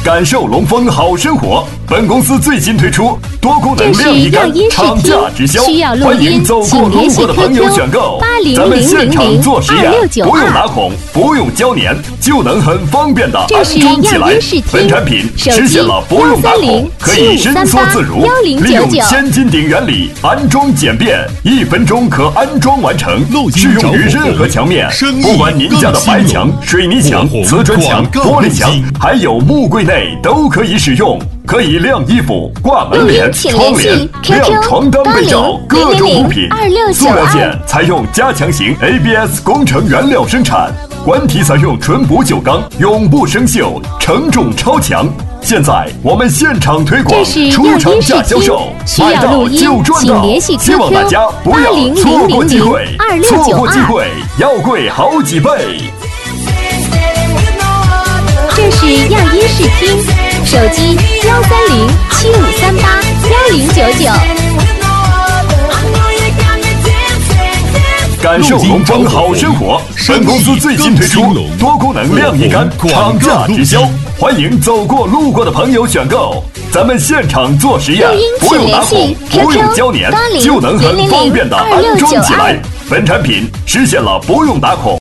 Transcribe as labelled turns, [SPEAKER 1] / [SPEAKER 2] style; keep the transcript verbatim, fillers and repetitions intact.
[SPEAKER 1] 感受龙峰好生活。本公司最新推出多功能晾衣杆厂家直销，欢迎走过路过的朋友选购。咱们现场做实验，不用打孔，不用胶粘，就能很方便的安装起来。本产品实现了不用打孔，可以伸缩自如，利用千斤顶原理安装简便，一分钟可安装完成，适用于任何墙面，不管您家的白墙、水泥墙、瓷砖墙、玻璃墙，还有木柜内都可以使用。可以晾衣服、挂门帘、窗帘、晾床单被罩，各种物品。塑料件采用加强型 A B S 工程原料生产，管体采用纯不锈钢，永不生锈，承重超强。现在我们现场推广，出厂价销售，买到就赚到。希望大家不要错过机会，错过机会要贵好几倍。
[SPEAKER 2] 这是亚音视听，手机幺三零七五三八幺零九九。
[SPEAKER 1] 感受龙峰好生活，本公司最新推出多功能晾衣杆厂家直销，欢迎走过路过的朋友选购。咱们现场做实验，不用打孔，不用胶粘，就能很方便的安装起来。本产品实现了不用打孔。